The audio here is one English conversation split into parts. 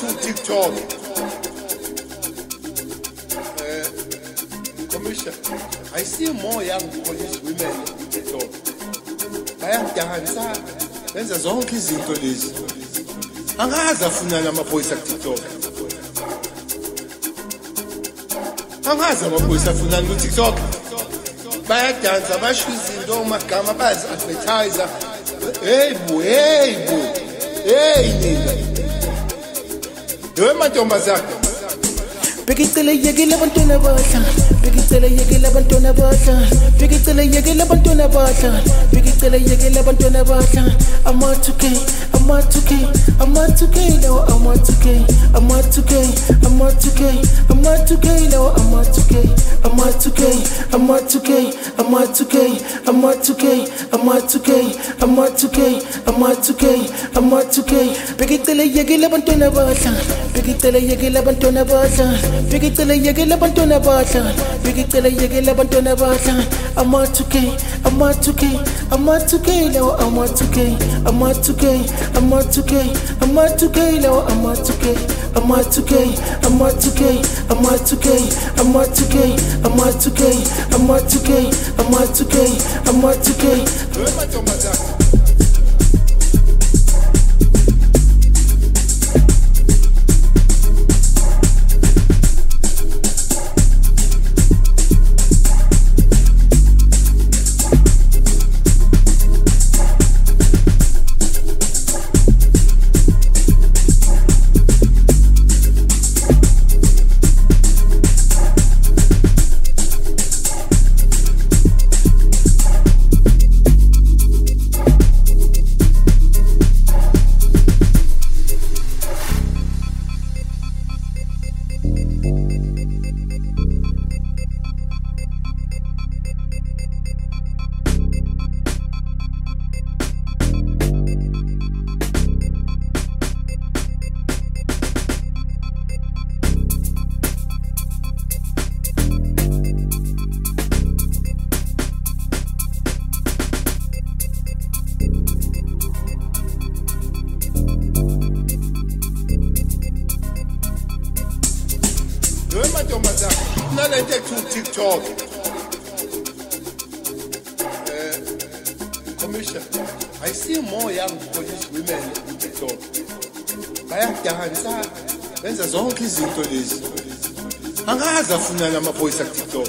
TikTok. Commissioner, I see more young police women on TikTok. Bayadansa, benza zonke izinto lezi. Angazi afunana amaphoyisa ku-TikTok. Angazi amaphoyisa afunana ku-TikTok. Bayadansa, basho izinto omagama, bazi-advertiser. Hey bo, hey nina. Yo mantombazana. Bekitele yekile abantwana basha, bekitele yekile abantwana basha, bekitele yekile abantwana basha, bekitele yekile abantwana basha. I'm a 2K, I'm a 2K, I'm a 2K now, I'm a 2K, I'm a 2K, I'm a 2K, I'm a 2K now, I'm a 2K, I'm a 2K, I'm a 2K, I'm a 2K, I'm a 2K, I'm a 2K, I'm a 2K, I'm a 2K, I'm a 2K. Bekitele yekile abantwana basha, bekitele yekile abantwana basha. Bekitele yekile abantwana basha, bekitele yekile abantwana basha. I'm a 2K, I'm a 2K, I'm a 2K now, I'm a 2K, I'm a 2K, I'm a 2K, I'm a 2K now, I'm a 2K, I'm a 2K, I'm a 2K, I'm a 2K, I'm a 2K, I'm a 2K, I'm a 2K, I'm a 2K, I'm a 2K. TikTok. Commissioner, I see more young police women on TikTok. Bayadansa, benza zonke izinto lezi. Angazi afunana amaphoyisa ku-TikTok.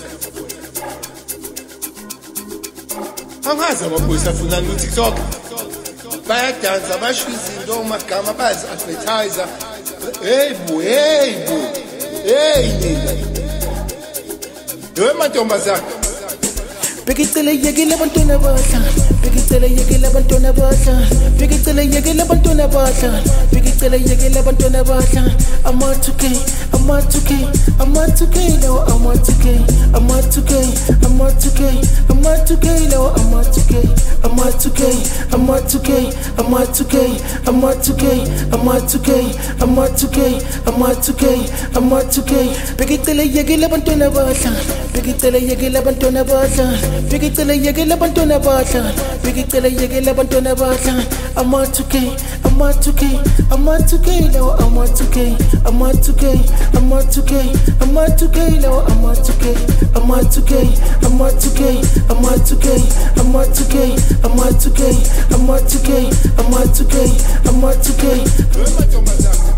Angazi amaphoyisa afunana ku-TikTok. Bayadansa, basho izinto omagama, bazi-advertiser. Hey bo, hey nina. Yo mantombazana. Bekitele yekile abantwana basha, bekitele yekile abantwana basha, bekitele yekile abantwana basha, bekitele yekile abantwana basha. I'm a 2K, I'm a 2K, I'm a 2K now, I'm a 2K, I'm a 2K, I'm a 2K, I'm a 2K now, I'm a 2K, I'm a 2K, I'm a 2K, I'm a 2K, I'm a 2K, I'm a 2K, I'm a 2K, I'm a 2K, I'm a 2K. Bekitele yekile abantwana basha, bekitele yekile abantwana basha, bekitele yekile abantwana basha, bekitele yekile abantwana basha. I'm a 2K, I'm a 2K, I'm a 2K now, I'm a 2K, I'm a 2K, I'm a 2K, I'm a 2K now, I'm a 2K, I'm a 2K, I'm a 2K, I'm a 2K, I'm a 2K, I'm a 2K, I'm a 2K, I'm a 2K, I'm a 2K.